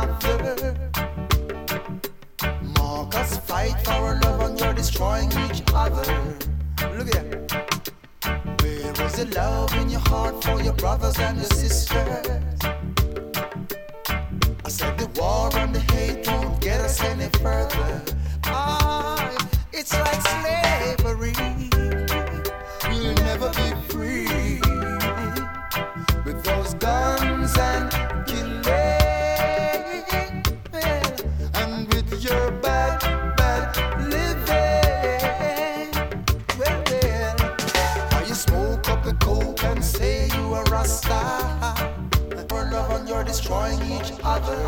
other. Marcus fight for love and you're destroying each other. Look at that. Where is the love in your heart for your brothers and your sisters? I said the war and the hate won't get us any further. It's like slavery. We'll never be free with those guns and killing, and with your bad living. Well, you smoke up the coke and say you a Rasta. For love and you're destroying each other.